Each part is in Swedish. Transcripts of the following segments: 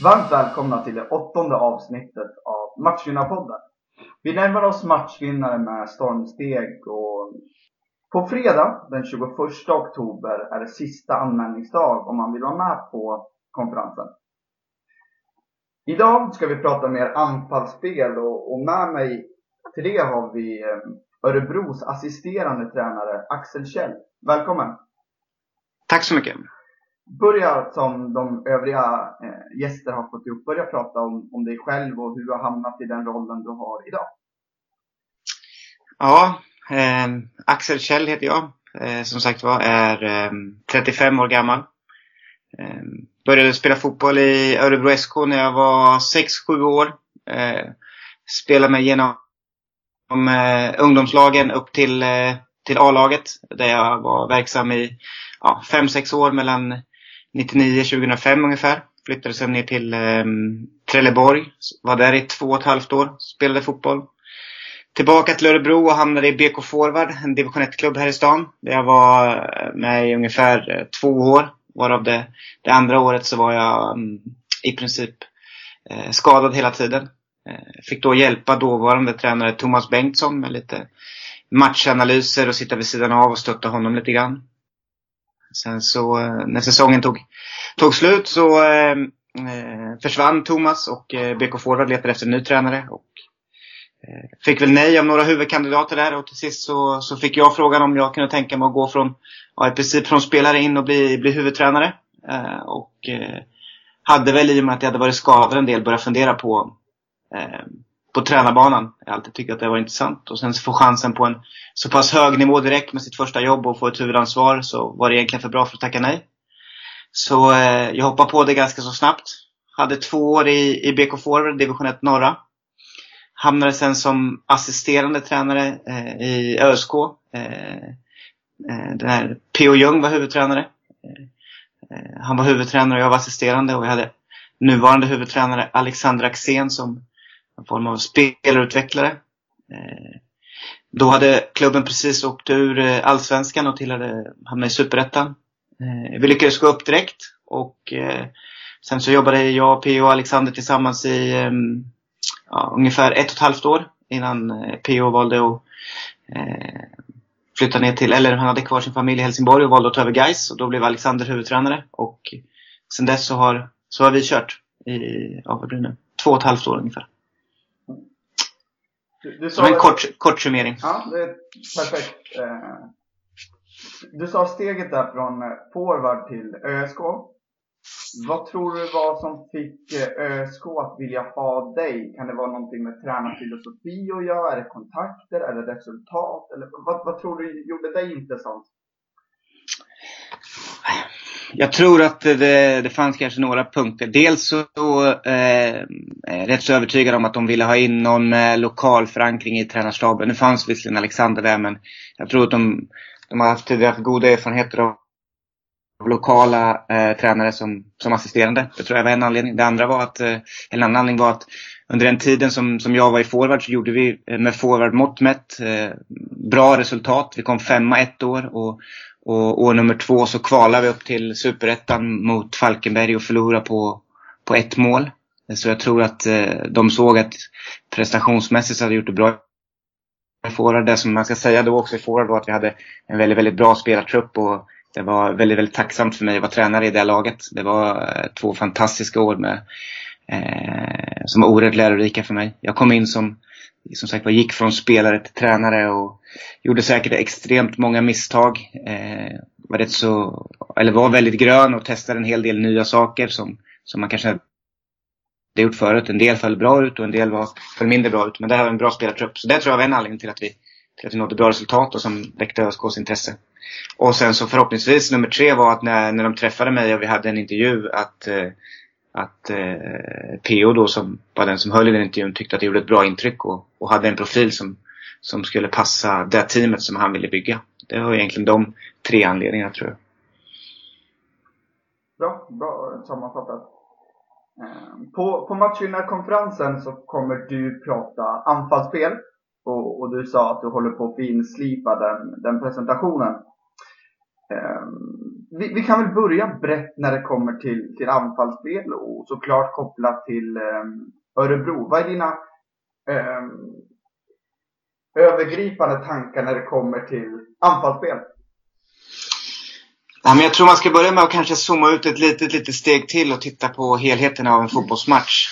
Varmt välkomna till det 8:e avsnittet av Matchvinnarpodden. Vi närmar oss matchvinnare med stormsteg och på fredag den 21 oktober är det sista anmälningsdag om man vill vara med på konferensen. Idag ska vi prata mer anfallsspel och med mig till det har vi Örebros assisterande tränare Axel Kjell. Välkommen! Tack så mycket! Börja som de övriga gäster har fått upp. Börja prata om dig själv och hur du har hamnat i den rollen du har idag. Ja, Axel Kjell heter jag. Som sagt var är 35 år gammal. Började spela fotboll i Örebro SK när jag var 6-7 år. Spelade mig genom ungdomslagen upp till A-laget. Där jag var verksam i 5-6 år mellan 99-2005 ungefär. Flyttade sen ner till Trelleborg. Var där i 2,5 år. Spelade fotboll. Tillbaka till Örebro och hamnade i BK Forward. En division 1-klubb här i stan. Där jag var med i ungefär 2 år. Varav det andra året så var jag i princip skadad hela tiden. Fick då hjälpa dåvarande tränare Thomas Bengtsson med lite matchanalyser och sitta vid sidan av och stötta honom lite grann. Sen så när säsongen tog slut så försvann Thomas och BK Forward letade efter en ny tränare och fick väl nej av några huvudkandidater där och till sist så fick jag frågan om jag kunde tänka mig att gå från i princip från spelare in och bli huvudtränare och hade väl i och med att jag hade varit skadad en del börjat fundera på tränarbanan. Jag alltid tyckt att det var intressant och sen så få chansen på en så pass hög nivå direkt med sitt första jobb och få ett huvudansvar så var det egentligen för bra för att tacka nej. Så jag hoppade på det ganska så snabbt. Hade 2 år i BK Forward, division 1 norra. Hamnade sen som assisterande tränare i ÖSK. Där P.O. Ljung var huvudtränare. Han var huvudtränare och jag var assisterande och vi hade nuvarande huvudtränare Alexander Axén som en form av spelarutvecklare. Då hade klubben precis åkt ur Allsvenskan och hamnade i Superettan. Vi lyckades gå upp direkt och sen så jobbade jag, P.O. och Alexander tillsammans i ungefär 1,5 år innan P.O. valde att flytta ner till, eller han hade kvar sin familj i Helsingborg och valde att ta över Gais och då blev Alexander huvudtränare och sen dess så har vi kört i 2,5 år ungefär. Du som en kort summering. Ja, det är perfekt. Du sa steget där från forward till ÖSK. Vad tror du var som fick ÖSK att vilja ha dig? Kan det vara någonting med tränarfilosofi att göra? Är det kontakter? Är det resultat? Eller vad tror du gjorde dig intressant? Jag tror att det fanns kanske några punkter. Dels så är jag rätt så övertygad om att de ville ha in någon med lokal förankring i tränarstaben. Det fanns visserligen Alexander där, men jag tror att de har tidigare haft goda erfarenheter av lokala tränare som assisterande. Det tror jag var en anledning. Det andra var en annan anledning var att under den tiden som jag var i forward så gjorde vi med forward mått mätt bra resultat. Vi kom 5 ett år och år nummer 2 så kvalade vi upp till Superettan mot Falkenberg och förlorade på 1 mål. Så jag tror att de såg att prestationsmässigt hade gjort det bra i forward. Det som man ska säga då också i forward var att vi hade en väldigt, väldigt bra spelartrupp och det var väldigt, väldigt tacksamt för mig att vara tränare i det laget. Det var 2 fantastiska år som var oerhört lärorika för mig. Jag kom in som sagt gick från spelare till tränare och gjorde säkert extremt många misstag. Var väldigt grön och testade en hel del nya saker som man kanske hade gjort förut. En del föll bra ut och en del föll mindre bra ut. Men det här var en bra spelartrupp. Så det tror jag var en anledning till att vi nådde bra resultat och som väckte ÖSKs intresse. Och sen så förhoppningsvis nummer 3 var att när de träffade mig och vi hade en intervju att P.O. då som var den som höll i den intervjun tyckte att det gjorde ett bra intryck och hade en profil som skulle passa det teamet som han ville bygga. Det var egentligen de 3 anledningarna tror jag. Bra sammanfattat. På matchvinnarkonferensen så kommer du prata anfallsspel och du sa att du håller på att finslipa den presentationen. vi kan väl börja brett när det kommer till anfallsspel och såklart kopplat till Örebro. Vad är dina övergripande tankar när det kommer till anfallsspel? Ja, men jag tror man ska börja med att kanske zooma ut ett litet steg till och titta på helheten av en fotbollsmatch.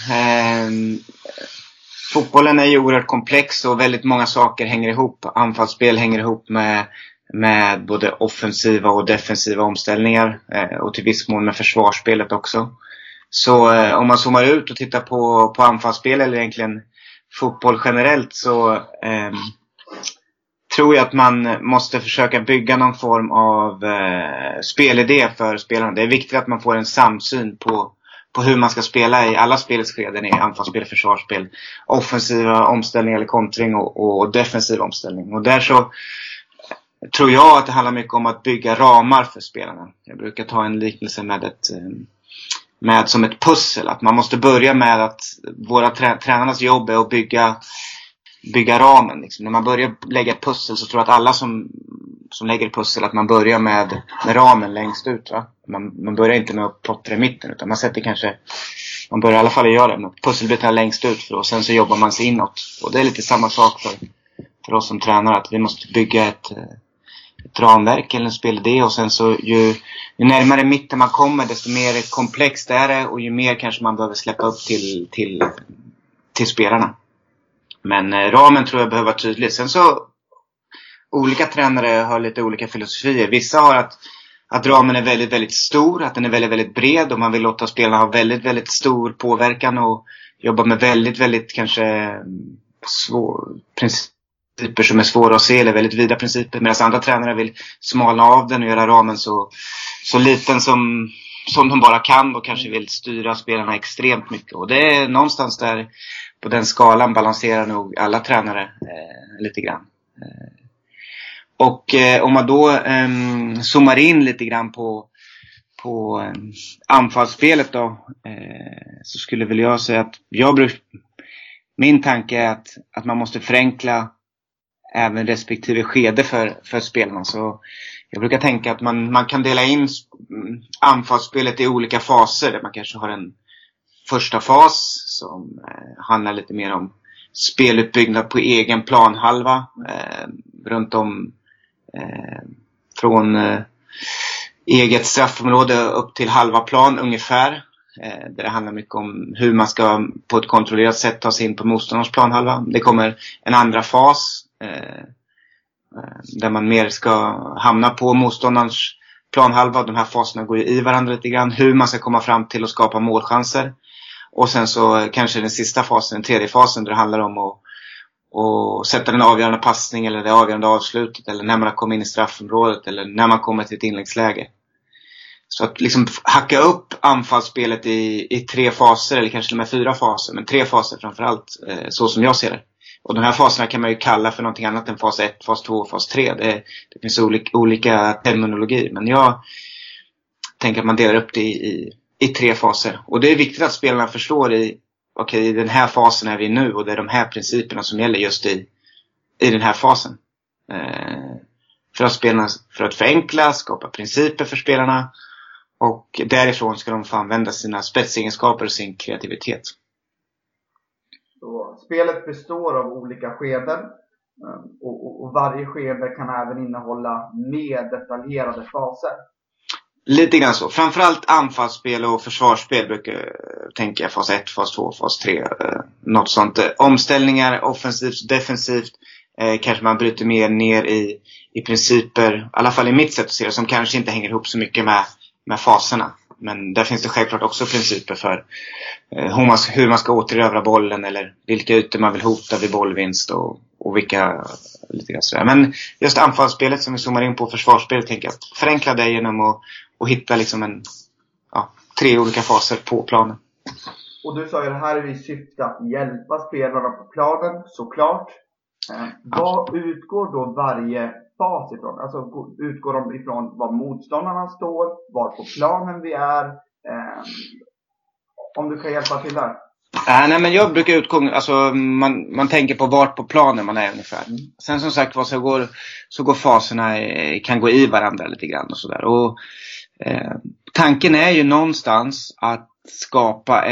Fotbollen är ju oerhört komplex och väldigt många saker hänger ihop. Anfallsspel hänger ihop med både offensiva och defensiva omställningar och till viss mån med försvarsspelet också. Så om man zoomar ut och tittar på anfallsspel eller egentligen fotboll generellt så tror jag att man måste försöka bygga någon form av spelidé för spelarna. Det är viktigt att man får en samsyn på hur man ska spela i alla spelets skeden, i anfallsspel, försvarsspel, offensiva omställningar eller kontring och defensiv omställning. Och där så tror jag att det handlar mycket om att bygga ramar för spelarna. Jag brukar ta en liknelse med som ett pussel. Att man måste börja med att våra tränarnas jobb är att bygga ramen. Liksom. När man börjar lägga ett pussel så tror jag att alla som lägger ett pussel att man börjar med ramen längst ut. Va? Man börjar inte med att plottra i mitten utan man börjar i alla fall göra det med pusselbitarna längst ut och sen så jobbar man sig inåt. Och det är lite samma sak för oss som tränare, att vi måste bygga ett ramverk eller en spelidé och sen så ju närmare mitten man kommer desto mer komplext är det och ju mer kanske man behöver släppa upp till spelarna. Men ramen tror jag behöver vara tydlig. Sen så olika tränare har lite olika filosofier. Vissa har att ramen är väldigt, väldigt stor, att den är väldigt, väldigt bred och man vill låta spelarna ha väldigt, väldigt stor påverkan och jobba med väldigt, väldigt kanske principer som är svåra att se eller väldigt vida principer. Medan andra tränare vill smalna av den och göra ramen så liten som de bara kan och kanske vill styra spelarna extremt mycket. Och det är någonstans där på den skalan balanserar nog alla tränare lite grann. Och om man då zoomar in lite grann på anfallsspelet då så skulle väl jag säga att min tanke är att man måste förenkla även respektive skede för spelarna. Så jag brukar tänka att man kan dela in anfallsspelet i olika faser. Där man kanske har en första fas som handlar lite mer om speluppbyggnad på egen planhalva runt om från eget straffområde upp till halva plan ungefär. Där det handlar mycket om hur man ska på ett kontrollerat sätt ta sig in på motståndarens planhalva. Det kommer en andra fas där man mer ska hamna på motståndarens planhalva. De här faserna går ju i varandra lite grann. Hur man ska komma fram till att skapa målchanser. Och sen så kanske den sista fasen, den tredje fasen, där det handlar om att sätta den avgörande passning eller det avgörande avslutet. Eller när man har kommit in i straffområdet eller när man kommer till ett inläggsläge. Så att liksom hacka upp anfallsspelet i 3 faser eller kanske med 4 faser. Men 3 faser framförallt, så som jag ser det. Och de här faserna kan man ju kalla för någonting annat än fas 1, fas 2 och fas 3. Det finns olika terminologi. Men jag tänker att man delar upp det i 3 faser. Och det är viktigt att spelarna förstår i den här fasen är vi nu. Och det är de här principerna som gäller just i den här fasen. För att förenkla, skapa principer för spelarna. Och därifrån ska de få använda sina spetsegenskaper och sin kreativitet. Så spelet består av olika skeden och varje skede kan även innehålla mer detaljerade faser. Lite grann så. Framförallt anfallsspel och försvarsspel brukar jag tänka fas 1, fas 2, fas 3. Något sånt. Omställningar, offensivt, defensivt. Kanske man bryter mer ner i principer. I alla fall i mitt sätt att se det. Som kanske inte hänger ihop så mycket med faserna. Men där finns det självklart också principer för hur man ska återerövra bollen eller vilka ytor man vill hota vid bollvinst och vilka lite grann sådär. Men just anfallsspelet som vi zoomar in på försvarsspelet tänker jag förenkla det genom att hitta liksom 3 olika faser på planen. Och du sa ju det här är i syfte att hjälpa spelarna på planen såklart. Vad utgår då varje fas ifrån? Alltså utgår de ifrån var motståndarna står, var på planen vi är? Om du kan hjälpa till där. Nej, men jag brukar utgå, alltså man tänker på vart på planen man är ungefär. Sen som sagt så går faserna kan gå i varandra lite grann och sådär. Och Tanken är ju någonstans att skapa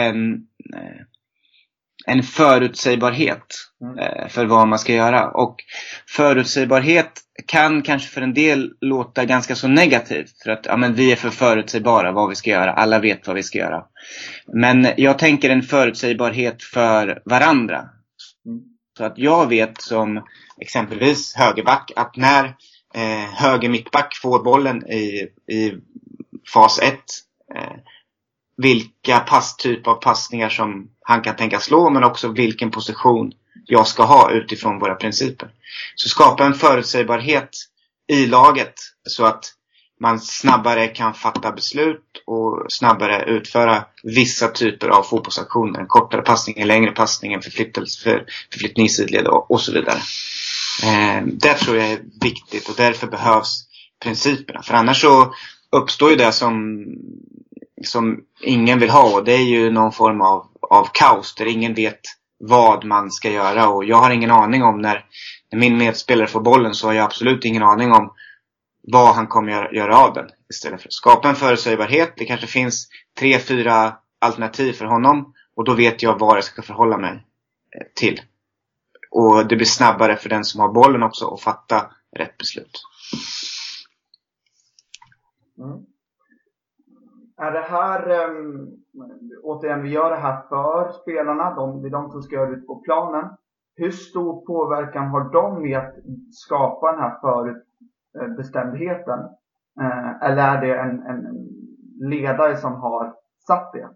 en förutsägbarhet för vad man ska göra. Och förutsägbarhet kan kanske för en del låta ganska så negativt. För att vi är för förutsägbara vad vi ska göra. Alla vet vad vi ska göra. Men jag tänker en förutsägbarhet för varandra. Så att jag vet som exempelvis högerback att när höger mittback får bollen i fas 1, vilka typ av passningar som han kan tänka slå, men också vilken position jag ska ha utifrån våra principer. Så skapa en förutsägbarhet i laget så att man snabbare kan fatta beslut och snabbare utföra vissa typer av fotbollsaktioner. En kortare passning, en längre passning, en förflyttning i sidled och så vidare. Det tror jag är viktigt och därför behövs principerna. För annars så uppstår ju det som ingen vill ha, och det är ju någon form av kaos där ingen vet vad man ska göra. Och jag har ingen aning om när min medspelare får bollen, så har jag absolut ingen aning om vad han kommer göra av den. Istället för att skapa en förutsägbarhet, det kanske finns 3-4 alternativ för honom, och då vet jag vad jag ska förhålla mig till. Och det blir snabbare för den som har bollen också att fatta rätt beslut. Är det här, återigen, vi gör det här för spelarna, det är de som ska göra ut på planen. Hur stor påverkan har de med att skapa den här förutbestämdheten? Eller är det en ledare som har satt det?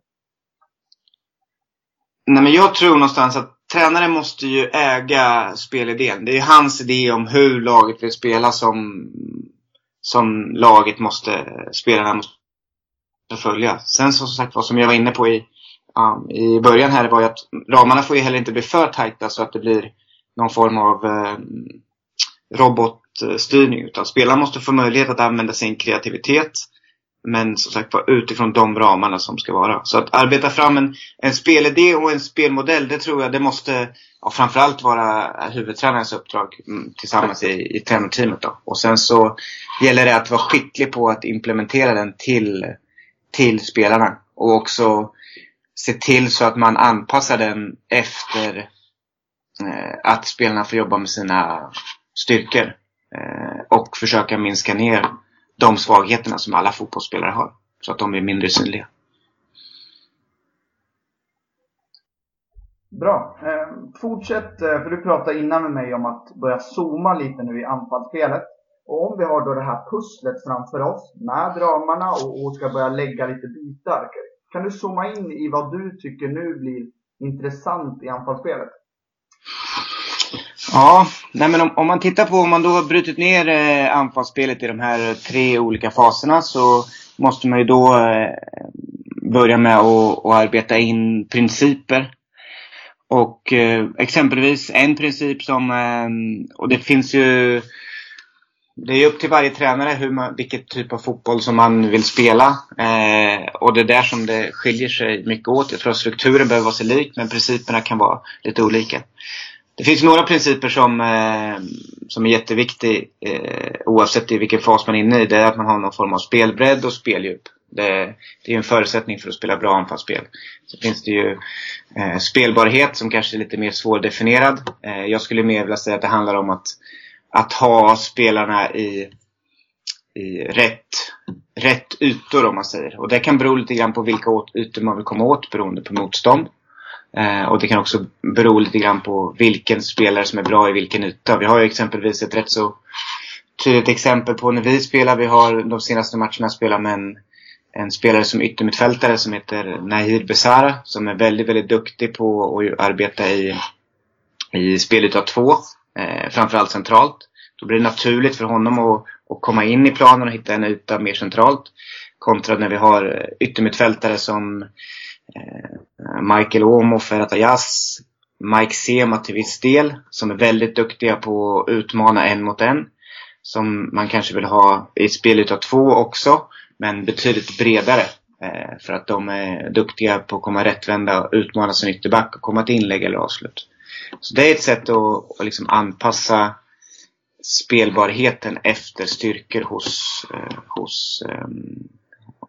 Nej, men jag tror någonstans att tränaren måste ju äga spelidén. Det är ju hans idé om hur laget vill spela som laget spelarna måste följa. Sen som sagt, vad som jag var inne på i början här var ju att ramarna får ju heller inte bli för tajta så att det blir någon form av robotstyrning, utan spelarna måste få möjlighet att använda sin kreativitet, men som sagt utifrån de ramarna som ska vara. Så att arbeta fram en spelidé och en spelmodell, det tror jag det måste framförallt vara huvudtränarens uppdrag tillsammans i tränarteamet då. Och sen så gäller det att vara skicklig på att implementera den till spelarna, och också se till så att man anpassar den efter att spelarna får jobba med sina styrkor och försöka minska ner de svagheterna som alla fotbollsspelare har, så att de blir mindre synliga. Bra. Fortsätt, för du pratade innan med mig om att börja zooma lite nu i anfallsspelet. Och om vi har då det här pusslet framför oss med ramarna och ska börja lägga lite bitar, kan du zooma in i vad du tycker nu blir intressant i anfallsspelet? Ja, men om man tittar på, om man då har brutit ner anfallsspelet i de här 3 olika faserna, så måste man ju då börja med att arbeta in principer. Och exempelvis en princip som, och det finns ju, det är upp till varje tränare vilket typ av fotboll som man vill spela. Och det är där som det skiljer sig mycket åt. Jag tror att strukturen behöver vara sig lik, men principerna kan vara lite olika. Det finns några principer som är jätteviktiga oavsett i vilken fas man är inne i. Det är att man har någon form av spelbredd och speldjup. Det är en förutsättning för att spela bra anfallsspel. Så finns det ju spelbarhet som kanske är lite mer svårdefinierad. Jag skulle mer vilja säga att det handlar om att ha spelarna i rätt ytor, om man säger. Och det kan bero lite grann på vilka ytor man vill komma åt beroende på motstånd. Och det kan också bero lite grann på vilken spelare som är bra i vilken yta. Vi har ju exempelvis ett rätt så tydligt exempel på när vi spelar. Vi har de senaste matcherna spelat med en spelare som yttermittfältare som heter Nahir Besara, som är väldigt, väldigt duktig på att arbeta i spelyta 2, framförallt centralt. Då blir det naturligt för honom att komma in i planen och hitta en yta mer centralt, kontra när vi har yttermittfältare som Michael Omo, Ferhat Ayaz, Mike Sema till viss del, som är väldigt duktiga på att utmana 1 mot 1, som man kanske vill ha i spelyta 2 också, men betydligt bredare, för att de är duktiga på att komma rättvända och utmana sin ytterback och komma till inlägg eller avslut. Så det är ett sätt att liksom anpassa spelbarheten efter styrkor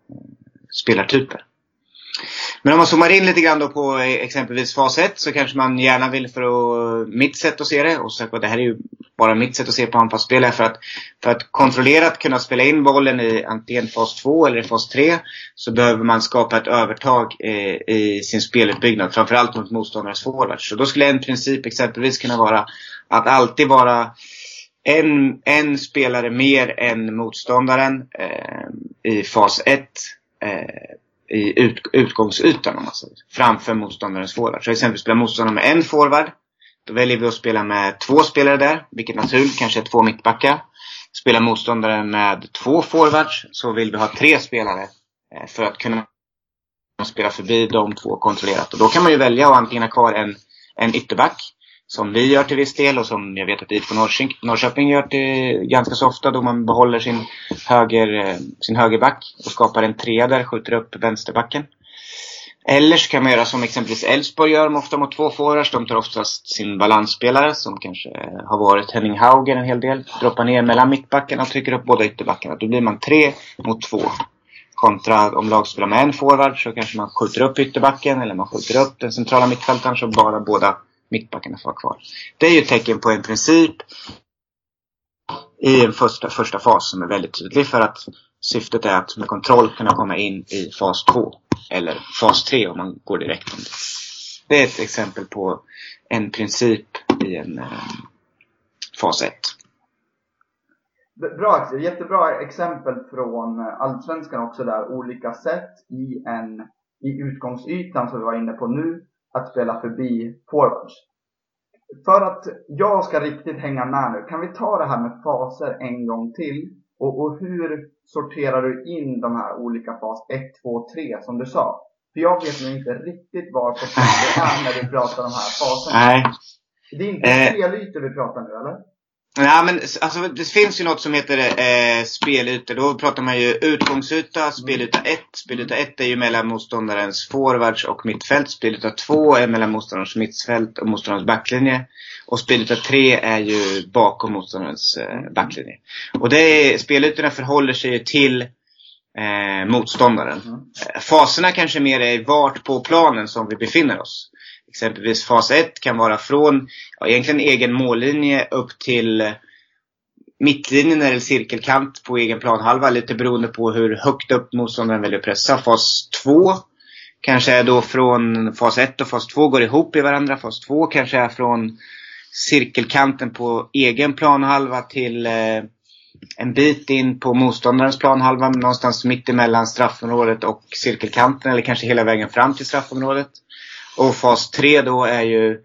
spelartyper. Men om man zoomar in lite grann då på exempelvis fas 1 så kanske man gärna vill, för att mitt sätt att se det, och så, det här är ju bara mitt sätt att se på anfallsspel, för att kontrollerat kunna spela in bollen i antingen fas 2 eller i fas 3 så behöver man skapa ett övertag i sin spelutbyggnad, framförallt mot motståndares forwards. Så då skulle en princip exempelvis kunna vara att alltid vara en spelare mer än motståndaren i fas 1 i utgångsytan, om man säger, framför motståndarens forward. Så exempelvis spelar motståndaren med en forward, då väljer vi att spela med 2 spelare där, vilket naturligt kanske är 2 mittbackar. Spelar motståndaren med 2 forwards så vill vi ha 3 spelare för att kunna spela förbi de 2 kontrollerat. Och då kan man ju välja att antingen ha kvar en ytterback, som vi gör till viss del och som jag vet att IFK Norrköping gör till ganska så ofta, då man behåller sin högerback och skapar en 3 där, skjuter upp vänsterbacken. Eller så kan man göra som exempelvis Elfsborg gör ofta mot 2 forwards. De tar oftast sin balansspelare, som kanske har varit Henning Hauger en hel del, droppar ner mellan mittbacken och trycker upp båda ytterbackarna. Då blir man 3 mot 2. Kontra om lag spelar med en forward så kanske man skjuter upp ytterbacken, eller man skjuter upp den centrala mittfältaren så bara båda mittbackarna får kvar. Det är ju ett tecken på en princip i en första fas som är väldigt tydlig, för att syftet är att med kontroll kunna komma in i fas 2 eller fas 3 om man går direkt om det. Det är ett exempel på en princip i en fas 1. Bra Axel, jättebra exempel från Allsvenskan också, där olika sätt i utgångsytan som vi var inne på nu, att spela förbi forwards. För att jag ska riktigt hänga med nu, kan vi ta det här med faser en gång till? Och hur sorterar du in de här olika fas 1, 2, 3 som du sa? För jag vet nog inte riktigt var på det är när vi pratar om de här faserna. Nej. Det är inte spelytor vi pratar nu, eller? Nej, men alltså, det finns ju något som heter spelytor. Då pratar man ju utgångsyta, spelyta 1. Spelyta 1 är ju mellan motståndarens forwards och mittfält. Spelyta 2 är mellan motståndarens mittfält och motståndarens backlinje. Och spelyta 3 är ju bakom motståndarens backlinje. Och spelytorna förhåller sig till motståndaren. Faserna kanske mer är vart på planen som vi befinner oss. Exempelvis fas 1 kan vara från egentligen egen mållinje upp till mittlinjen eller cirkelkant på egen planhalva, lite beroende på hur högt upp motståndaren väljer att pressa. Fas 2 kanske är då från fas 1 och fas 2 går ihop i varandra. Fas 2 kanske är från cirkelkanten på egen planhalva till en bit in på motståndarens planhalva, någonstans mitt emellan straffområdet och cirkelkanten, eller kanske hela vägen fram till straffområdet. Och fas 3 då är ju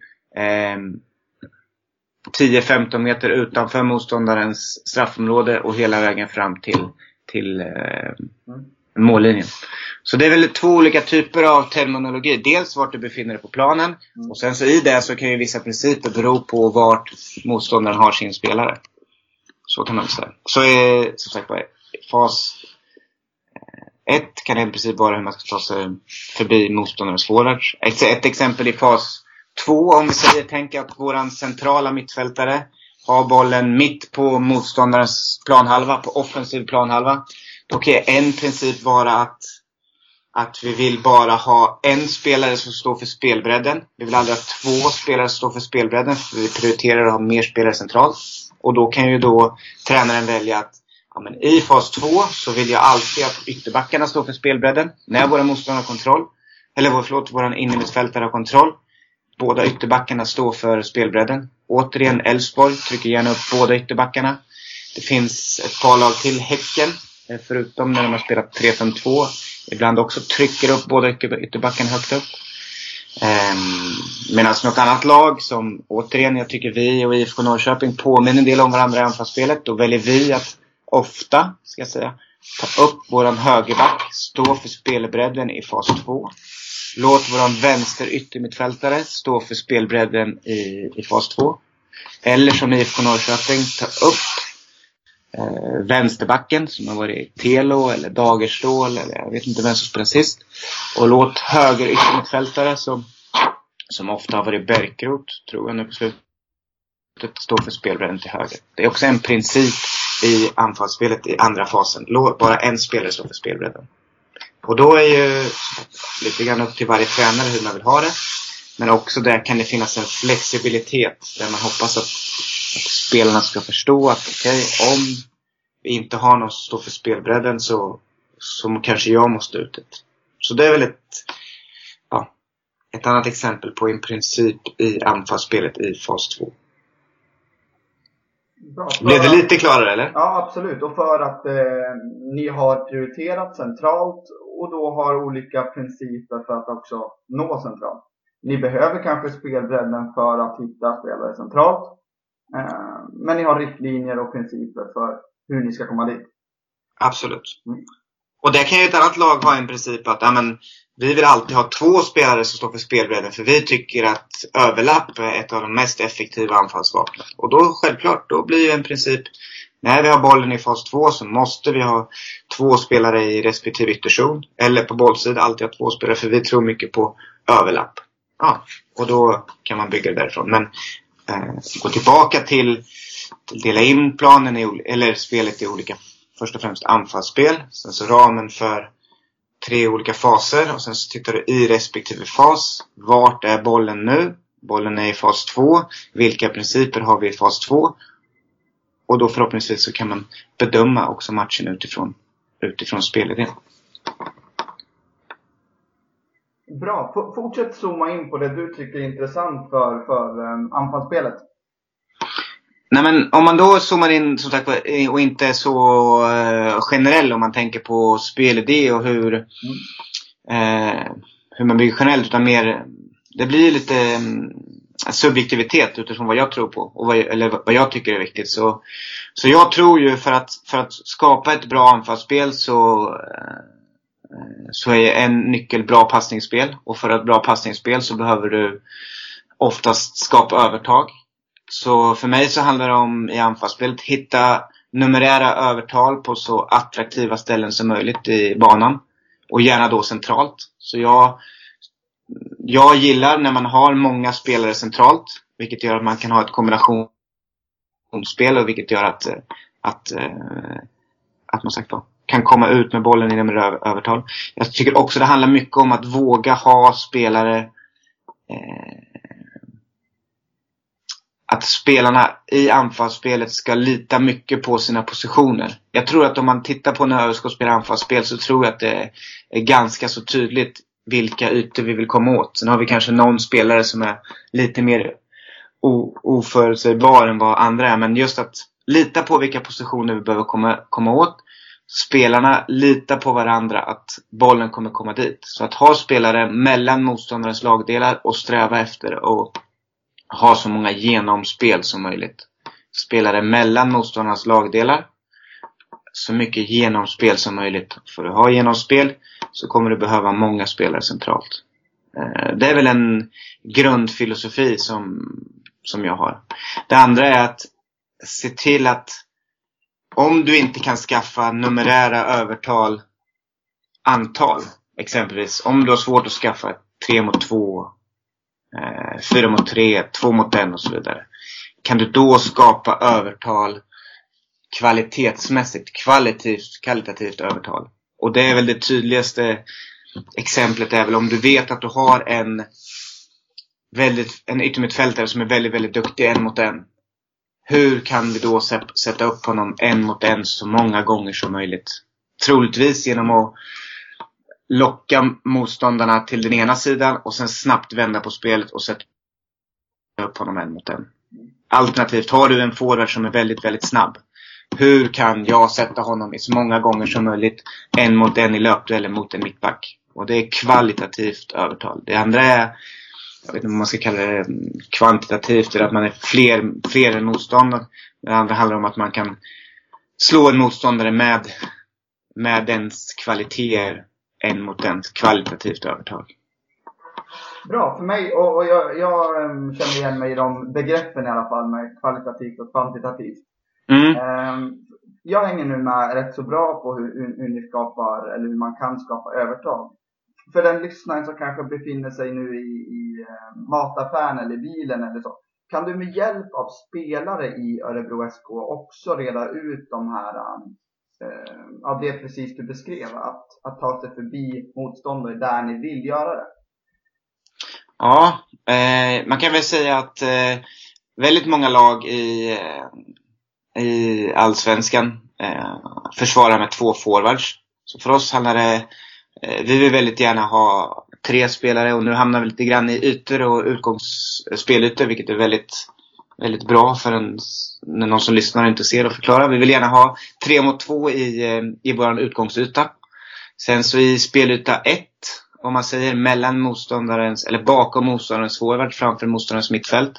10-15 meter utanför motståndarens straffområde och hela vägen fram till mållinjen. Så det är väl 2 olika typer av terminologi. Dels vart du befinner dig på planen, och sen så i det så kan ju vissa principer bero på vart motståndaren har sin spelare. Så kan man säga. Så är som sagt bara fas 1 kan i princip vara hur man ska ta sig förbi motståndarens forwards. Ett exempel i fas 2, om vi säger, tänk att våran centrala mittfältare har bollen mitt på motståndarens planhalva, på offensiv planhalva. Då kan en princip vara att vi vill bara ha en spelare som står för spelbredden. Vi vill aldrig ha 2 spelare som står för spelbredden, för vi prioriterar att ha mer spelare centralt. Och då kan ju då tränaren välja att men i fas 2 så vill jag alltid att ytterbackarna står för spelbredden. När våra motståndare har kontroll, eller våran innermittfältare har kontroll. Båda ytterbackarna står för spelbredden. Återigen, Elfsborg trycker gärna upp båda ytterbackarna. Det finns ett par lag till, Häcken, förutom när de har spelat 3-5-2. Ibland också trycker upp båda ytterbackarna högt upp. Medan något annat lag som, återigen, jag tycker vi och IFK Norrköping påminner en del om varandra i anfallsspelet. Då väljer vi att ofta, ska jag säga, ta upp våran högerback, stå för spelbredden i fas 2. Låt våran vänster yttermittfältare stå för spelbredden i fas 2. Eller som IFK Norrköping, ta upp vänsterbacken som har varit Telo eller Dagerstål, eller jag vet inte vem som spelar sist. Och låt höger yttermittfältare som ofta har varit Bärkroth, tror jag nu på slutet, stå för spelbredden till höger. Det är också en princip i anfallsspelet i andra fasen. Låt bara en spelare stå för spelbredden. Och då är ju lite grann upp till varje tränare hur man vill ha det. Men också där kan det finnas en flexibilitet där man hoppas att spelarna ska förstå att okej, om vi inte har någon som står för spelbredden så kanske jag måste ut det. Så det är väl ett annat exempel på en princip i anfallsspelet i fas 2. Blev det lite klarare eller? Ja, absolut. Och för att ni har prioriterat centralt och då har olika principer för att också nå centralt. Ni behöver kanske spelbredden för att hitta spelare centralt. Men ni har riktlinjer och principer för hur ni ska komma dit. Absolut. Och där kan ju ett annat lag ha en princip att vi vill alltid ha 2 spelare som står för spelbredden. För vi tycker att överlapp är ett av de mest effektiva anfallsvapnen. Och då självklart, då blir ju en princip. När vi har bollen i fas 2 så måste vi ha 2 spelare i respektive ytterzon. Eller på bollsida alltid ha 2 spelare. För vi tror mycket på överlapp. Ja, och då kan man bygga det därifrån. Men gå tillbaka till dela in planen eller spelet i olika, först och främst anfallsspel. Sen så ramen för 3 olika faser. Och sen så tittar du i respektive fas. Vart är bollen nu? Bollen är i fas 2. Vilka principer har vi i fas 2? Och då förhoppningsvis så kan man bedöma också matchen utifrån spelidén. Bra. Fortsätt zooma in på det du tycker är intressant för anfallsspelet. Nej, men om man då zoomar in som sagt och inte är så generell om man tänker på spelidé och hur man bygger generellt, utan mer det blir lite subjektivitet utifrån vad jag tror på och vad jag tycker är viktigt. Så jag tror ju för att skapa ett bra anfallsspel så är en nyckel bra passningsspel, och för ett bra passningsspel så behöver du oftast skapa övertag. Så för mig så handlar det om i anfallsspelet hitta numerära övertal på så attraktiva ställen som möjligt i banan. Och gärna då centralt. Så jag gillar när man har många spelare centralt. Vilket gör att man kan ha ett kombinationsspel. Och vilket gör att man sagt då, kan komma ut med bollen i numerära övertal. Jag tycker också det handlar mycket om att våga ha spelare... att spelarna i anfallsspelet ska lita mycket på sina positioner. Jag tror att om man tittar på när ÖSK spelar anfallsspel så tror jag att det är ganska så tydligt vilka ytor vi vill komma åt. Sen har vi kanske någon spelare som är lite mer oförutsägbar än vad andra är. Men just att lita på vilka positioner vi behöver komma åt. Spelarna litar på varandra att bollen kommer komma dit. Så att ha spelare mellan motståndarens lagdelar och sträva efter och ha så många genomspel som möjligt. Spelare mellan motståndarnas lagdelar. Så mycket genomspel som möjligt. För att ha genomspel så kommer du behöva många spelare centralt. Det är väl en grundfilosofi som jag har. Det andra är att se till att om du inte kan skaffa numerära antal. Exempelvis om du har svårt att skaffa 3 mot 2, 4 mot 3, 2 mot 1 och så vidare. Kan du då skapa övertal kvalitetsmässigt, kvalitativt övertal. Och det är väl det tydligaste exemplet är väl om du vet att du har en yttermittfältare som är väldigt, väldigt duktig 1 mot 1. Hur kan vi då sätta upp honom 1 mot 1 så många gånger som möjligt? Troligtvis genom att locka motståndarna till den ena sidan och sen snabbt vända på spelet och sätta upp honom 1 mot 1. Alternativt har du en forward som är väldigt, väldigt snabb. Hur kan jag sätta honom i så många gånger som möjligt 1 mot 1 i löpduell eller mot en mittback? Och det är kvalitativt övertal. Det andra är, jag vet inte om man ska kalla det kvantitativt, eller att man är fler än motståndare. Det andra handlar om att man kan slå en motståndare med dens kvaliteter 1 mot 1, kvalitativt övertag. Bra, för mig, och jag känner igen mig i de begreppen i alla fall, med kvalitativt och kvantitativt. Jag hänger nu med rätt så bra på hur ni skapar, eller hur man kan skapa övertag. För den lyssnaren som kanske befinner sig nu i mataffären eller bilen eller så, kan du med hjälp av spelare i Örebro SK också reda ut de här ja, det precis du beskrev, att ta sig förbi motståndare där ni vill göra det? Ja, man kan väl säga att väldigt många lag i Allsvenskan försvarar med 2 forwards. Så för oss handlar det, vi vill väldigt gärna ha 3 spelare, och nu hamnar vi lite grann i ytor och spelytor, vilket är väldigt, väldigt bra för när någon som lyssnar inte ser och förklarar. Vi vill gärna ha 3 mot 2 i vår utgångsyta. Sen så i spelyta 1, om man säger mellan motståndarens, eller bakom motståndarens forward framför motståndarens mittfält,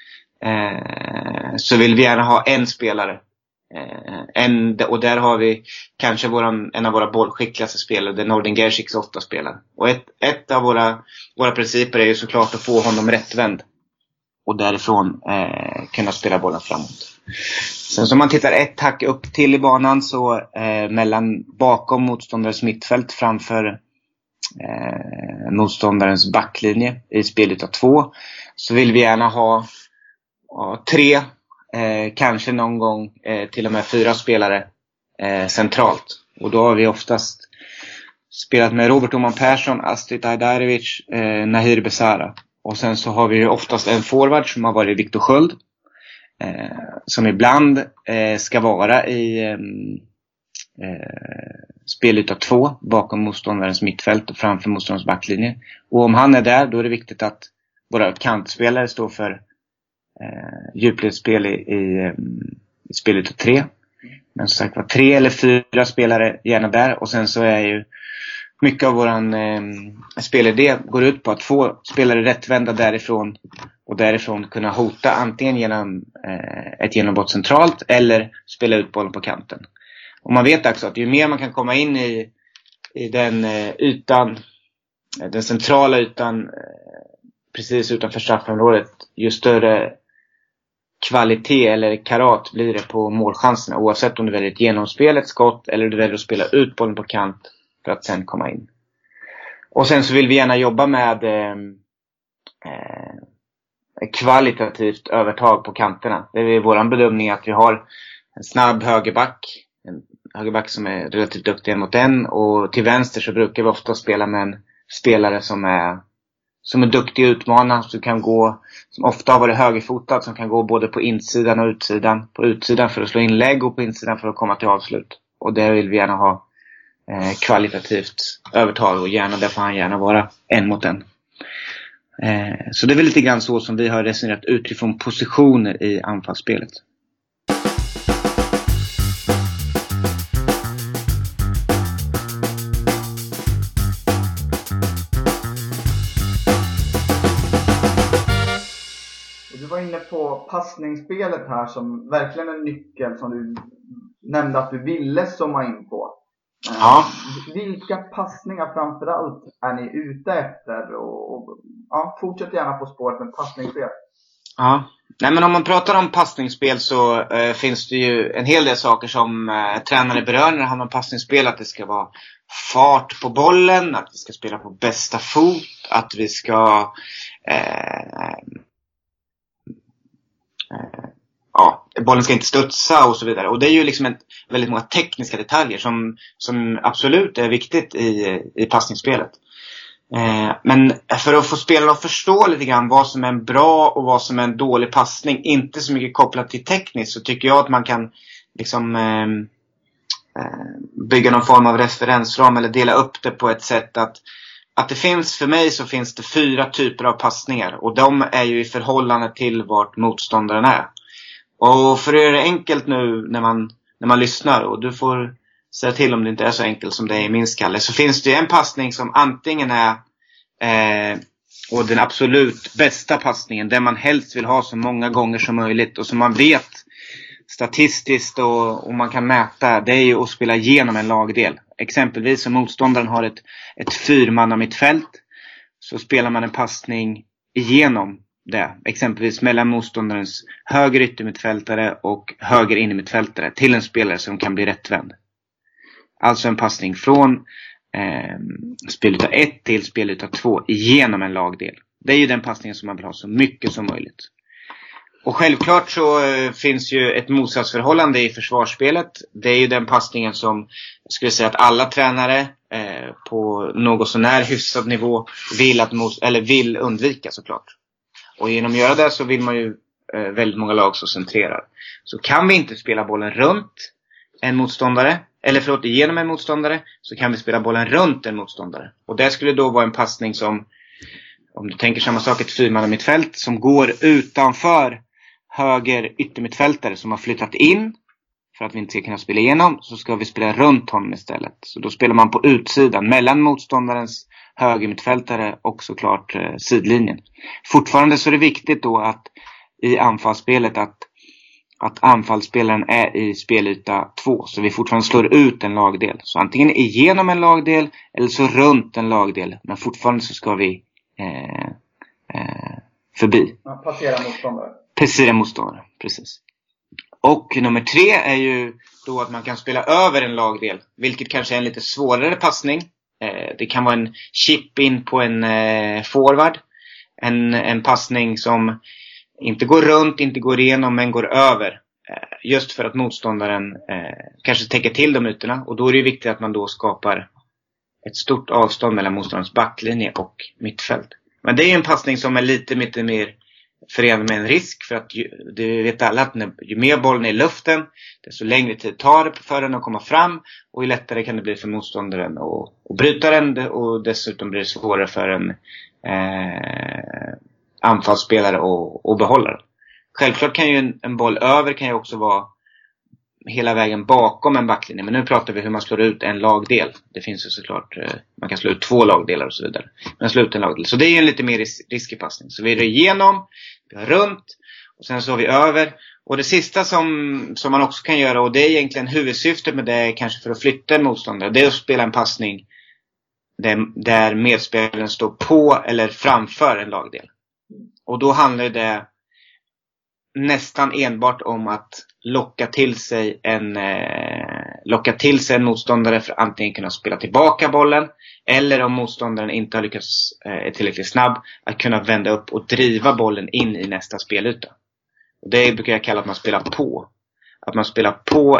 så vill vi gärna ha en spelare. Och där har vi kanske en av våra bollskickligaste spelare, där Nordin Gerzic ofta spelar. Och ett av våra principer är ju såklart att få honom rättvänd och därifrån kunna spela bollen framåt. Sen så om man tittar ett hack upp till i banan, så bakom motståndarens mittfält framför motståndarens backlinje i spelet 2, så vill vi gärna ha 3, kanske någon gång till och med 4 spelare centralt. Och då har vi oftast spelat med Robert Oman Persson, Astrid Ajdarevic, Nahir Besara. Och sen så har vi oftast en forward som har varit Viktor Sköld, som ibland ska vara i spelyta 2 bakom motståndarens mittfält och framför motståndarens backlinje. Och om han är där, då är det viktigt att våra kantspelare står för djupledsspel i spelyta 3. Men som sagt var 3 eller 4 spelare gärna där. Och sen så är ju mycket av våran spelidé går ut på att få spelare rättvända därifrån, och därifrån kunna hota antingen genom ett genombrott centralt eller spela ut bollen på kanten. Och man vet också att ju mer man kan komma in i den ytan, den centrala ytan precis utanför straffområdet, ju större kvalitet eller karat blir det på målchanserna, oavsett om du väljer ett genomspel, ett skott, eller du väljer att spela ut bollen på kant för att sen komma in. Och sen så vill vi gärna jobba med kvalitativt övertag på kanterna. Det är våran bedömning att vi har en snabb högerback, en högerback som är relativt duktig mot en, och till vänster så brukar vi ofta spela med en spelare som är duktig att utmana, som ofta har varit högerfotad, som kan gå både på insidan och utsidan. På utsidan för att slå inlägg och på insidan för att komma till avslut. Och det vill vi gärna ha kvalitativt övertag, och där får han gärna vara en mot en. Så det är väl lite grann så som vi har resonerat utifrån positioner i anfallsspelet. Du var inne på passningsspelet här som verkligen en nyckel som du nämnde att du ville zooma in på. Ja. Vilka passningar framförallt är ni ute efter? Och fortsätt gärna på spåret med passningsspel. Ja. Nej, men om man pratar om passningsspel så finns det ju en hel del saker som tränare berör när det handlar om passningsspel. Att det ska vara fart på bollen, att vi ska spela på bästa fot, att vi ska bollen ska inte studsa och så vidare. Och det är ju liksom väldigt många tekniska detaljer som absolut är viktigt i passningsspelet. Men för att få spelarna att förstå lite grann vad som är en bra och vad som är en dålig passning, inte så mycket kopplat till tekniskt, så tycker jag att man kan liksom bygga någon form av referensram eller dela upp det på ett sätt att det finns, för mig så finns det 4 typer av passningar, och de är ju i förhållande till vart motståndaren är. Och för att göra det enkelt nu när man lyssnar, och du får säga till om det inte är så enkelt som det är i min skalle, så finns det en passning som antingen är och den absolut bästa passningen, där man helst vill ha så många gånger som möjligt, och som man vet statistiskt och man kan mäta, det är ju att spela igenom en lagdel. Exempelvis om motståndaren har ett 4-manna mittfält, så spelar man en passning igenom det. Exempelvis mellan motståndarens höger yttermittfältare och höger innermittfältare till en spelare som kan bli rättvänd. Alltså en passning från spelyta 1 till spelyta 2 igenom en lagdel. Det är ju den passningen som man vill ha så mycket som möjligt. Och självklart så finns ju ett motsatsförhållande i försvarsspelet. Det är ju den passningen som jag skulle säga att alla tränare på något sånär hyfsad nivå vill undvika såklart. Och genom att göra det så vill man ju väldigt många lag som centrerar. Så kan vi inte spela bollen runt en motståndare, genom en motståndare, så kan vi spela bollen runt en motståndare. Och det skulle då vara en passning som, om du tänker samma sak, ett fyrmannamittfält som går utanför höger yttermittfältare som har flyttat in för att vi inte ska kunna spela igenom, så ska vi spela runt honom istället. Så då spelar man på utsidan mellan motståndarens högermittfältare och såklart sidlinjen. Fortfarande så är det viktigt då att i anfallsspelet att anfallsspelaren är i spelyta 2, så vi fortfarande slår ut en lagdel. Så antingen igenom en lagdel eller så runt en lagdel, men fortfarande så ska vi förbi. Passera motståndare, precis. Och nummer 3 är ju då att man kan spela över en lagdel, vilket kanske är en lite svårare passning. Det kan vara en chip in på en forward. En passning som inte går runt, inte går igenom, men går över. Just för att motståndaren kanske täcker till de ytorna. Och då är det ju viktigt att man då skapar ett stort avstånd mellan motståndarens backlinje och mittfält. Men det är ju en passning som är lite mer förenad med en risk. För att du vet alla att ju mer bollen är i luften, desto längre tid tar det för den att komma fram. Och ju lättare kan det bli för motståndaren att bryta den. Och dessutom blir det svårare för en anfallsspelare och behålla den. Självklart kan ju en boll över kan ju också vara hela vägen bakom en backlinje. Men nu pratar vi hur man slår ut en lagdel. Det finns ju såklart, man kan slå ut 2 lagdelar och så vidare. Men slå ut en lagdel. Så det är ju en lite mer riskig passning. Så vi är igenom, vi har runt och sen så har vi över. Och det sista som man också kan göra, och det är egentligen huvudsyftet med det, kanske för att flytta en motståndare, det är att spela en passning där medspelaren står på eller framför en lagdel. Och då handlar det nästan enbart om att locka till sig en motståndare för att antingen kunna spela tillbaka bollen, eller om motståndaren inte har lyckats är tillräckligt snabb, att kunna vända upp och driva bollen in i nästa spelyta. Och det brukar jag kalla att man spelar på. Att man spelar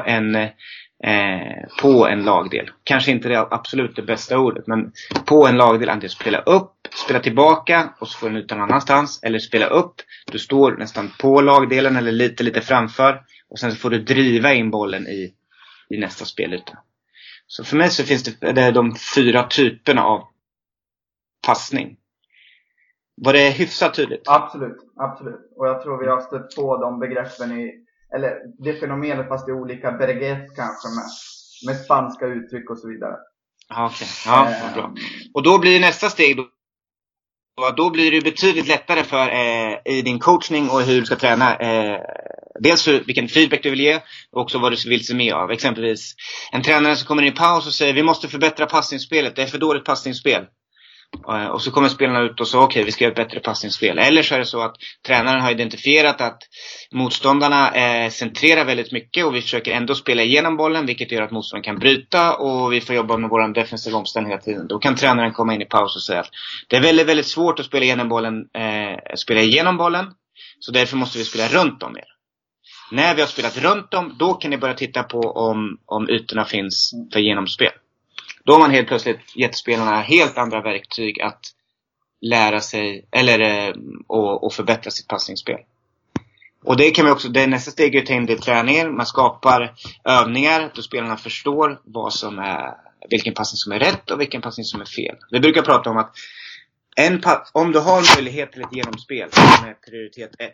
på en lagdel. Kanske inte det absolut det bästa ordet, men på en lagdel, antingen spela upp, spela tillbaka och så får den ut någon annanstans, eller spela upp, du står nästan på lagdelen eller lite framför, och sen så får du driva in bollen i nästa spelyta. Så för mig så finns det de 4 typerna av passning. Var det hyfsat tydligt? Absolut. Och jag tror vi har stött på de begreppen eller det fenomenet, fast i olika begrepp kanske, med spanska uttryck och så vidare. Okej. Ja, bra. Och då blir nästa steg då blir det betydligt lättare för i din coachning och hur du ska träna. Dels vilken feedback du vill ge och också vad du vill se med av. Exempelvis en tränare som kommer in i paus och säger vi måste förbättra passningsspelet, det är för dåligt passningsspel. Och så kommer spelarna ut och så okej, vi ska göra ett bättre passningsspel. Eller så är det så att tränaren har identifierat att motståndarna centrerar väldigt mycket och vi försöker ändå spela igenom bollen, vilket gör att motståndaren kan bryta och vi får jobba med vår defensiva omställning hela tiden. Då kan tränaren komma in i paus och säga att det är väldigt, väldigt svårt att spela igenom bollen, så därför måste vi spela runt om er. När vi har spelat runt om, då kan ni börja titta på om ytorna finns för genomspel. Då har man helt plötsligt gett spelarna helt andra verktyg att lära sig eller och förbättra sitt passningsspel. Och det kan vi också, det är nästa steg att ta in det i träningen. Man skapar övningar då spelarna förstår vilken passning som är rätt och vilken passning som är fel. Vi brukar prata om att om du har möjlighet till ett genomspel med prioritet 1,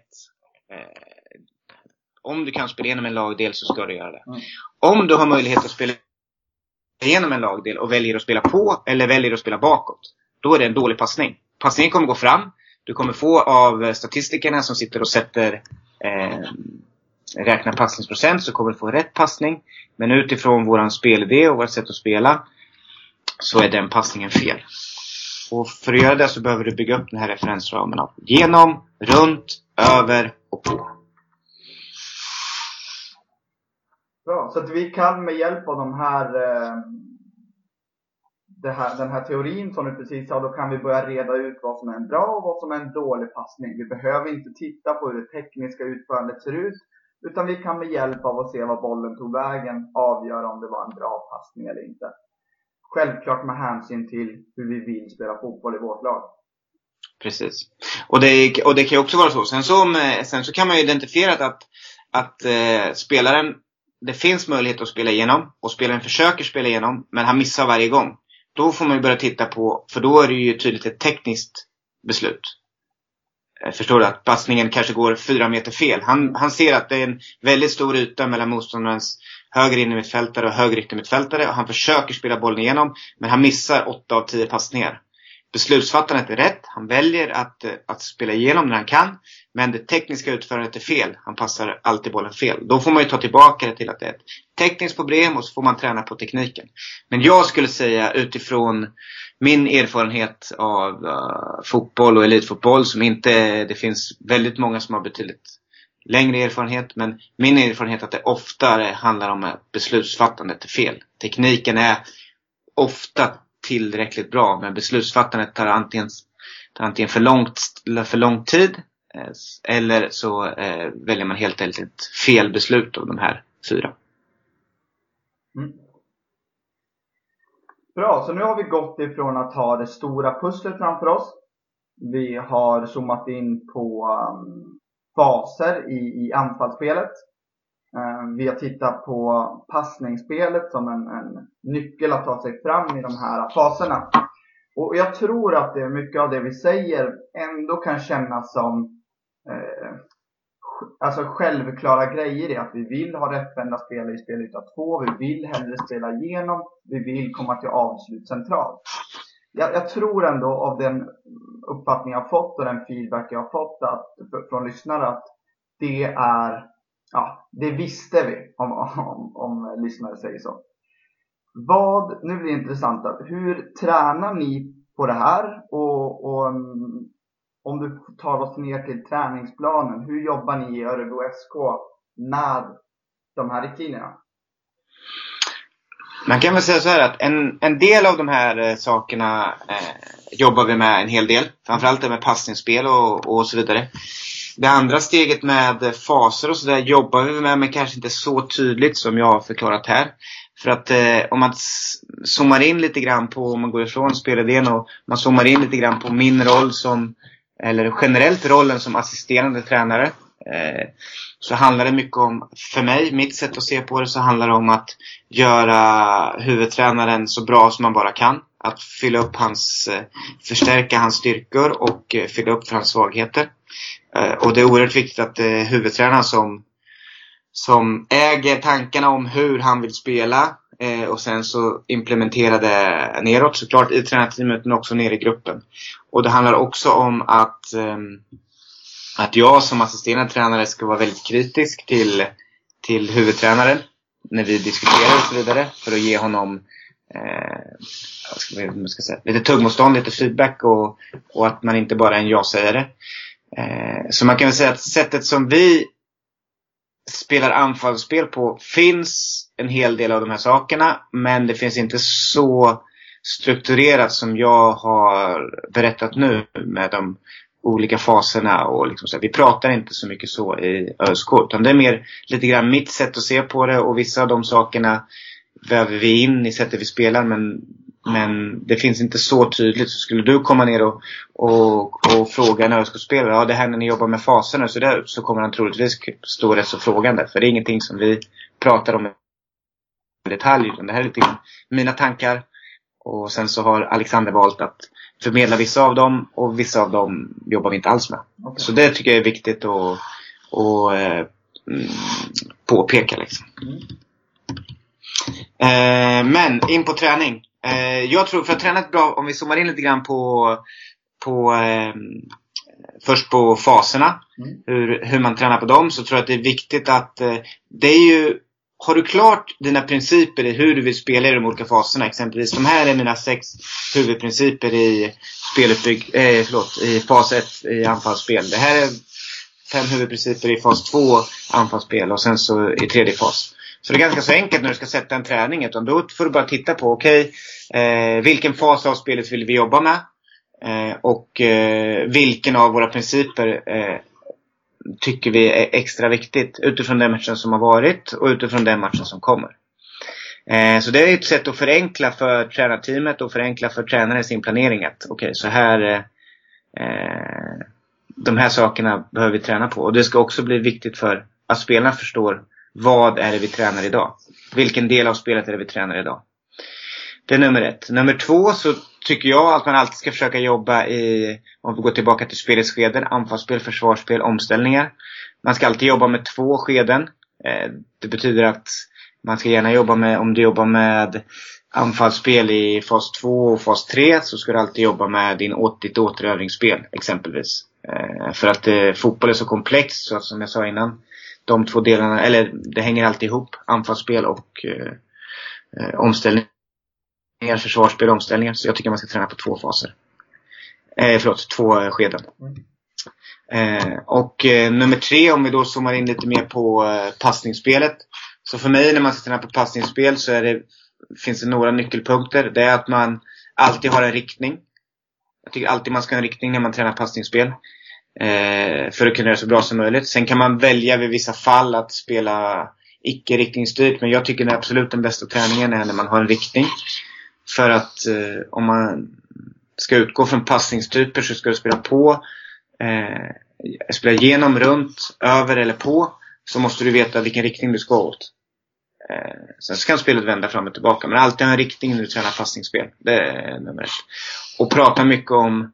om du kan spela igenom en lagdel så ska du göra det. Om du har möjlighet att spela igenom en lagdel och väljer att spela på eller väljer att spela bakåt, då är det en dålig passning. Passningen kommer gå fram. Du kommer få av statistikerna som sitter och räknar passningsprocent, så kommer du få rätt passning. Men utifrån våran spelidé och vårt sätt att spela så är den passningen fel. Och för att göra det så behöver du bygga upp den här referensramen av genom, runt, över och på. Bra, så att vi kan med hjälp av den här teorin som du precis sa, då kan vi börja reda ut vad som är en bra och vad som är en dålig passning. Vi behöver inte titta på hur det tekniska utförandet ser ut, utan vi kan med hjälp av att se vad bollen tog vägen avgöra om det var en bra passning eller inte. Självklart med hänsyn till hur vi vill spela fotboll i vårt lag. Precis. Och det kan ju också vara så. Sen så kan man ju identifiera att spelaren, det finns möjlighet att spela igenom, och spelaren försöker spela igenom, men han missar varje gång. Då får man ju börja titta på, för då är det ju tydligt ett tekniskt beslut. Förstår du att passningen kanske går 4 meter fel. Han ser att det är en väldigt stor yta mellan motståndarens höger innermittfältare och höger yttermittfältare, och han försöker spela bollen igenom, men han missar 8 av 10 passningar. Beslutsfattandet är rätt. Han väljer att spela igenom när han kan. Men det tekniska utförandet är fel. Han passar alltid bollen fel. Då får man ju ta tillbaka det till att det är ett tekniskt problem, och så får man träna på tekniken. Men jag skulle säga, utifrån min erfarenhet av fotboll och elitfotboll, som inte, det finns väldigt många som har betydligt längre erfarenhet, men min erfarenhet är att det oftare handlar om att beslutsfattandet är fel. Tekniken är ofta tillräckligt bra, men beslutsfattandet tar antingen för lång tid, eller så väljer man helt enkelt fel beslut av de här 4. Bra, så nu har vi gått ifrån att ha det stora pusslet framför oss. Vi har zoomat in på faser i anfallsspelet. Vi har tittat på passningsspelet som en nyckel att ta sig fram i de här faserna. Och jag tror att det är mycket av det vi säger ändå kan kännas som alltså självklara grejer i att vi vill ha rättvända spelare i spelyta 2. Vi vill hellre spela igenom. Vi vill komma till avslut centralt. Jag tror ändå av den uppfattning jag har fått och den feedback jag har fått från lyssnare att det är, ja, det visste vi om lyssnare säger så. Nu blir det intressant. Hur tränar ni på det här? Och om du tar oss ner till träningsplanen, hur jobbar ni i Örebro SK med de här riktlinjerna? Man kan väl säga så här att en del av de här sakerna jobbar vi med en hel del. Framförallt det med passningsspel och så vidare. Det andra steget med faser och så där jobbar vi med, men kanske inte så tydligt som jag har förklarat här. För att om man zoomar in lite grann på, om man går ifrån spelidén och man zoomar in lite grann på min roll eller generellt rollen som assisterande tränare, så handlar det mycket om, för mig, mitt sätt att se på det, så handlar det om att göra huvudtränaren så bra som man bara kan. Att förstärka hans styrkor och fylla upp för hans svagheter. Och det är oerhört viktigt att huvudtränaren som äger tankarna om hur han vill spela, och sen så implementera det neråt, såklart i tränarteamet, men också ner i gruppen. Och det handlar också om att jag som assisterande tränare ska vara väldigt kritisk till huvudtränaren när vi diskuterar och så vidare, för att ge honom lite tuggmotstånd, lite feedback, och att man inte bara är en ja-sägare. Så man kan väl säga att sättet som vi spelar anfallsspel på finns en hel del av de här sakerna, men det finns inte så strukturerat som jag har berättat nu med de olika faserna och liksom så. Vi pratar inte så mycket så i ÖSK, utan det är mer lite grann mitt sätt att se på det, och vissa av de sakerna väver vi in i sättet vi spelar, men det finns inte så tydligt. Så skulle du komma ner och fråga en ÖSK-spelare, ja, det här när ni jobbar med faserna så kommer han troligtvis stå rätt så frågande, för det är ingenting som vi pratar om i detalj, utan det här är lite mina tankar, och sen så har Alexander valt att förmedla vissa av dem, och vissa av dem jobbar vi inte alls med. Okay. Så det tycker jag är viktigt att påpeka liksom. Men in på träning. Jag tror, för att träna ett bra, om vi zoomar in lite grann först på faserna, hur man tränar på dem, så tror jag att det är viktigt att det är ju, har du klart dina principer i hur du vill spela i de olika faserna, exempelvis de här är mina 6 huvudprinciper i i fas 1 i anfallsspel. Det här är 5 huvudprinciper i fas 2 anfallsspel, och sen så i tredje fas. Så det är ganska så enkelt när du ska sätta en träning. Utan då får du bara titta på, vilken fas av spelet vill vi jobba med? Och vilken av våra principer tycker vi är extra viktigt utifrån den matchen som har varit och utifrån den matchen som kommer. Så det är ett sätt att förenkla för tränarteamet och förenkla för tränaren sin planering. Så här de här sakerna behöver vi träna på. Och det ska också bli viktigt för att spelarna förstår vad är det vi tränar idag. Vilken del av spelet är det vi tränar idag. Det är nummer 1. Nummer 2 så tycker jag att man alltid ska försöka jobba i, om vi går tillbaka till spelets skeden, anfallsspel, försvarsspel, omställningar. Man ska alltid jobba med 2 skeden. Det betyder att man ska gärna jobba med, om du jobbar med anfallsspel i fas 2 och fas 3 så ska du alltid jobba med ditt återövringsspel exempelvis. För att fotboll är så komplext så att, som jag sa innan, de 2 delarna, eller det hänger alltid ihop, anfallsspel och omställningar, försvarsspel och omställningar. Så jag tycker man ska träna på 2 faser. 2 skeden. Och nummer 3, om vi då zoomar in lite mer på passningsspelet. Så för mig när man ska träna på passningsspel så finns det några nyckelpunkter. Det är att man alltid har en riktning. Jag tycker alltid man ska ha en riktning när man tränar passningsspel. För att kunna göra så bra som möjligt. Sen kan man välja vid vissa fall att spela icke-riktningsstyrt. Men jag tycker absolut den bästa träningen är när man har en riktning. För att om man ska utgå från passningstyper så ska du spela på, spela genom, runt, över eller på. Så måste du veta vilken riktning du ska åt. Sen kan spelet vända fram och tillbaka. Men alltid ha en riktning när du tränar passningsspel. Det är nummer 1. Och prata mycket om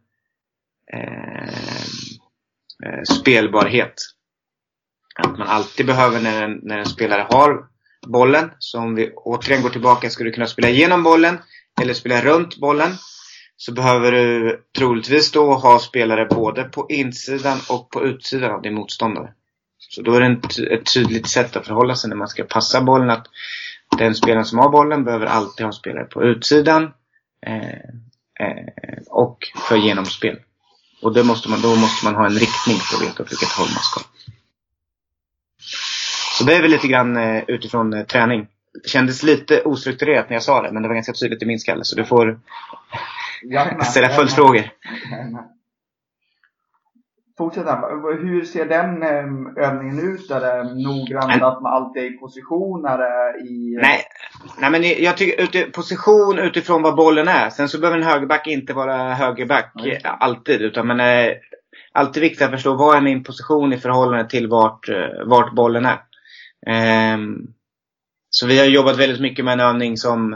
spelbarhet. Att man alltid behöver när en spelare har bollen. Så om vi återigen går tillbaka, ska du kunna spela igenom bollen eller spela runt bollen. Så behöver du troligtvis då ha spelare både på insidan och på utsidan av din motståndare. Så då är det ett tydligt sätt att förhålla sig när man ska passa bollen. Att den spelaren som har bollen behöver alltid ha spelare på utsidan och för genomspel. Och då måste man ha en riktning för att veta åt vilket håll man ska. Så det är väl lite grann utifrån träning. Det kändes lite ostrukturerat när jag sa det, men det var ganska tydligt i min skalle. Så du får ställa följdfrågor. Fortsätta. Hur ser den övningen ut? Är det noggrant att man alltid är i position? Nej, men jag tycker position utifrån vad bollen är. Sen så behöver en högerback inte vara högerback alltid. Utan man är alltid viktigt att förstå vad är min position i förhållande till vart bollen är. Så vi har jobbat väldigt mycket med en övning som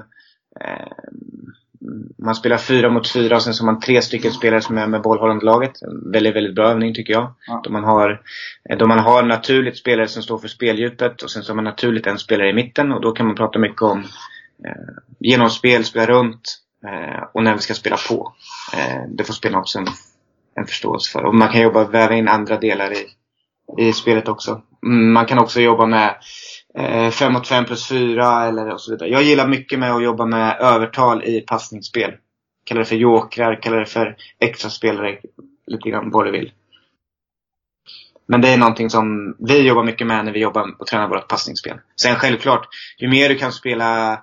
man spelar 4 mot 4 och sen så har man 3 stycken spelare som är med bollhållande laget. En väldigt, väldigt bra övning tycker jag. Ja. Då man har naturligt spelare som står för speldjupet och sen så har man naturligt en spelare i mitten. Och då kan man prata mycket om genomspel, spela runt och när vi ska spela på. Det får spela också en förståelse för. Och man kan väva in andra delar i spelet också. Man kan också jobba med 5 mot 5 plus 4 eller och så vidare. Jag gillar mycket med att jobba med övertal i passningsspel. Kallar det för jokrar, kallar det för extra spelare, lite grann vad du vill. Men det är någonting som vi jobbar mycket med när vi jobbar och tränar vårt passningsspel. Sen självklart, ju mer du kan spela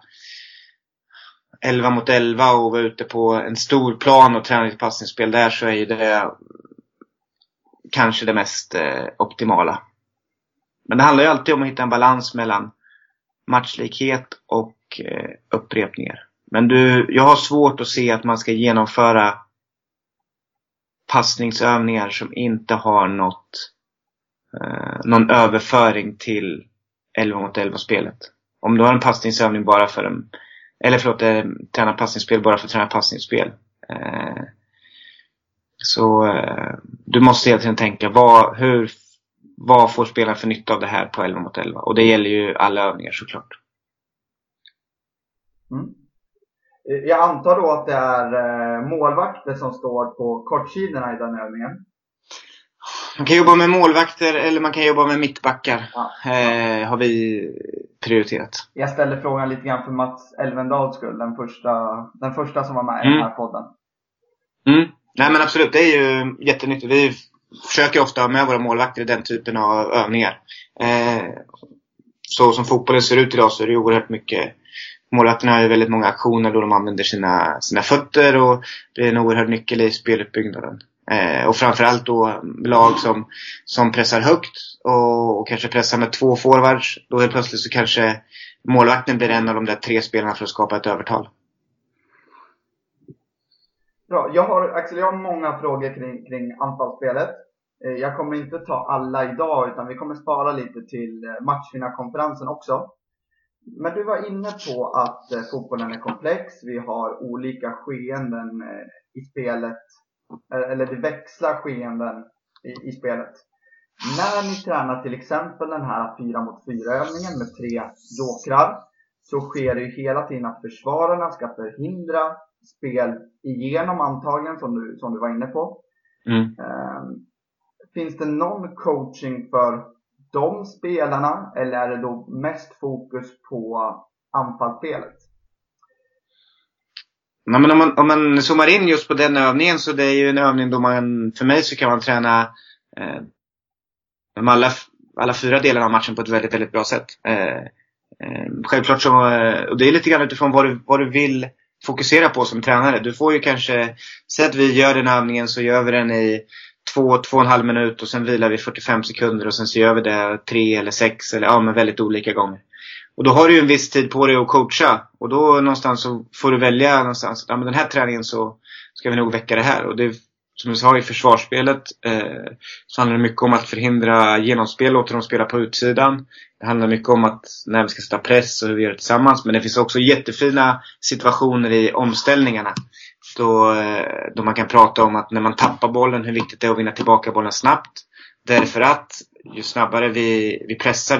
11 mot 11 och vara ute på en stor plan och träna ditt passningsspel där, så är ju det kanske det mest optimala. Men det handlar ju alltid om att hitta en balans mellan matchlikhet och upprepningar. Men jag har svårt att se att man ska genomföra passningsövningar som inte har någon överföring till 11 mot 11 spelet. Om du har en passningsövning bara för träna passningsspel bara för att träna passningsspel. Så du måste hela tiden tänka vad får spelaren för nytta av det här på 11 mot 11? Och det gäller ju alla övningar såklart. Jag antar då att det är målvakter som står på kortsidorna i den övningen. Man kan jobba med målvakter eller man kan jobba med mittbackar. Ja. Har vi prioriterat. Jag ställde frågan lite grann för Mats Elvendals skull. Den första som var med i den här podden. Nej men absolut, det är ju jättenyttigt. Vi försöker ofta ha med våra målvakter i den typen av övningar. så som fotbollen ser ut idag så är det oerhört mycket. Målvakterna har ju väldigt många aktioner då de använder sina fötter, och det är en oerhörd nyckel i speluppbyggnaden. Och framförallt då lag som pressar högt och kanske pressar med 2 forwards. Då helt plötsligt så kanske målvakten blir en av de där 3 spelarna för att skapa ett övertal. Bra, Axel, jag har många frågor kring anfallsspelet. Jag kommer inte ta alla idag, utan vi kommer spara lite till matchvinnarkonferensen också. Men du var inne på att fotbollen är komplex. Vi har olika skeenden i spelet. Eller det växlar skeenden i spelet. När ni tränar till exempel den här 4 mot 4 övningen med 3 jokrar, så sker det ju hela tiden att försvararna ska förhindra spel igenom antagligen, som du var inne på. Finns det någon coaching för de spelarna, eller är det då mest fokus på anfallsspelet? Nej, men om man zoomar in just på den övningen, så det är ju en övning då för mig så kan man träna alla 4 delarna av matchen på ett väldigt, väldigt bra sätt. Självklart så, och det är lite grann utifrån vad du vill fokusera på som tränare. Du får ju kanske säga att vi gör den övningen, så gör vi den i 2,5 minut och sen vilar vi 45 sekunder och sen så gör vi det 3 eller 6 eller men väldigt olika gånger. Och då har du ju en viss tid på dig att coacha, och då någonstans så får du välja någonstans att men den här träningen så ska vi nog väcka det här. Och det, som du sa, i försvarsspelet så handlar det mycket om att förhindra genomspel, låta dem spela på utsidan. Det handlar mycket om att när vi ska sätta press och hur vi gör det tillsammans. Men det finns också jättefina situationer i omställningarna då man kan prata om att när man tappar bollen, hur viktigt det är att vinna tillbaka bollen snabbt. Därför att ju snabbare vi pressar,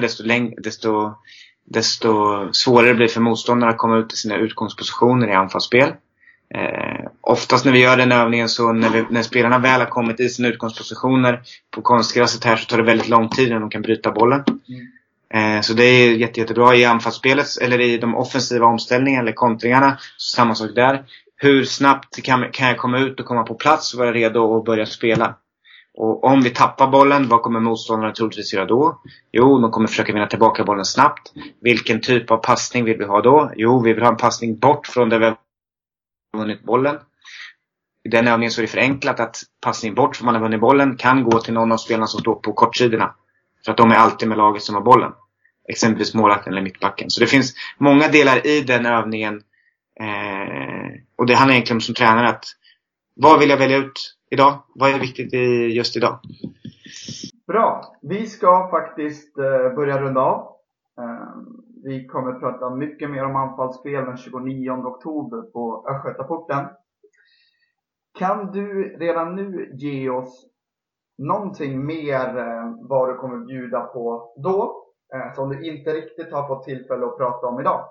desto svårare blir det för motståndarna att komma ut i sina utgångspositioner i anfallsspel. Oftast när vi gör den övningen, så när spelarna väl har kommit i sina utgångspositioner på konstgräset här, så tar det väldigt lång tid innan de kan bryta bollen. Så det är jättebra i anfallsspelet, eller i de offensiva omställningarna eller kontringarna, så samma sak där. Hur snabbt kan jag komma ut och komma på plats och vara redo att börja spela? Och om vi tappar bollen, vad kommer motståndarna troligtvis göra då? Jo, de kommer försöka vinna tillbaka bollen snabbt. Vilken typ av passning vill vi ha då? Jo, vi vill ha en passning bort från där vi har vunnit bollen. I den övningen så är det förenklat att passning bort från man har vunnit bollen kan gå till någon av spelarna som står på kortsidorna. För att de är alltid med laget som har bollen. Exempelvis målvakten eller mittbacken. Så det finns många delar i den övningen. Och det handlar egentligen om som tränare att vad vill jag välja ut idag? Vad är viktigt just idag? Bra. Vi ska faktiskt börja runda av. Vi kommer att prata mycket mer om anfallsspel den 29 oktober på Östgötaporten. Kan du redan nu ge oss någonting mer vad du kommer bjuda på då, som du inte riktigt har fått tillfälle att prata om idag?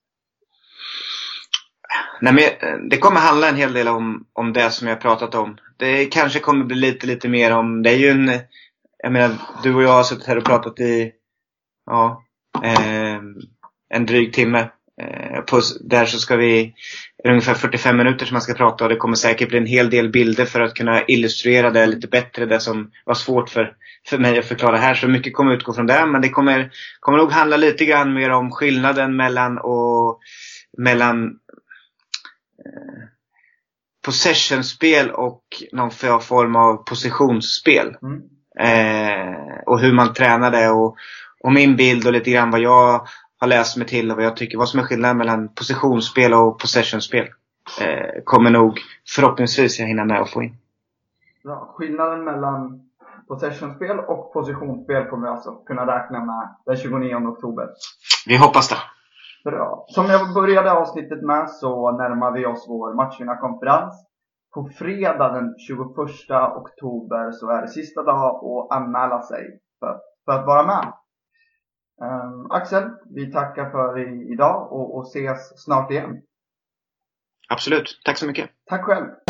Nej, men det kommer handla en hel del om det som jag pratat om. Det kanske kommer bli lite mer om, det är ju jag menar, du och jag har suttit här och pratat i en dryg timme. Där så ska vi ungefär 45 minuter som man ska prata, och det kommer säkert bli en hel del bilder för att kunna illustrera det lite bättre, det som var svårt för mig att förklara här. Så mycket kommer utgå från det, men det kommer nog handla lite grann mer om skillnaden mellan possessionspel och någon form av positionsspel. Och hur man tränar det, och min bild och lite grann vad jag har läst mig till och vad jag tycker, vad som är skillnaden mellan positionsspel och possessionspel kommer nog förhoppningsvis jag hinna med att få in. Ja, skillnaden mellan possessionspel och positionsspel kommer vi alltså kunna räkna med den 29 oktober. Vi hoppas det. Bra. Som jag började avsnittet med, så närmar vi oss vår matchvinnarkonferens. På fredag den 21 oktober så är det sista dag att anmäla sig för att vara med. Axel, vi tackar för idag och ses snart igen. Absolut, tack så mycket. Tack själv.